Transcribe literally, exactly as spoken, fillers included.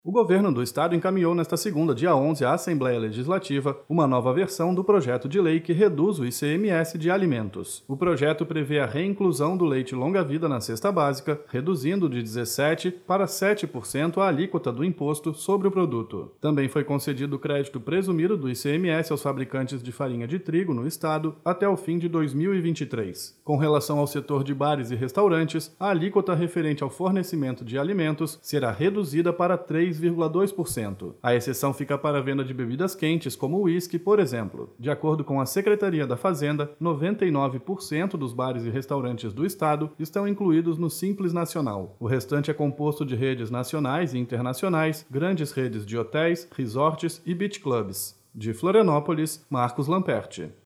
O governo do estado encaminhou nesta segunda, dia onze, à Assembleia Legislativa uma nova versão do projeto de lei que reduz o I C M S de alimentos. O projeto prevê a reinclusão do leite longa-vida na cesta básica, reduzindo de dezessete por cento para sete por cento a alíquota do imposto sobre o produto. Também foi concedido crédito presumido do I C M S aos fabricantes de farinha de trigo no estado até o fim de dois mil e vinte e três. Com relação ao setor de bares e restaurantes, a alíquota referente ao fornecimento de alimentos será reduzida para três vírgula dois por cento. A exceção fica para a venda de bebidas quentes, como o uísque, por exemplo. De acordo com a Secretaria da Fazenda, noventa e nove por cento dos bares e restaurantes do estado estão incluídos no Simples Nacional. O restante é composto de redes nacionais e internacionais, grandes redes de hotéis, resorts e beach clubs. De Florianópolis, Marcos Lamperti.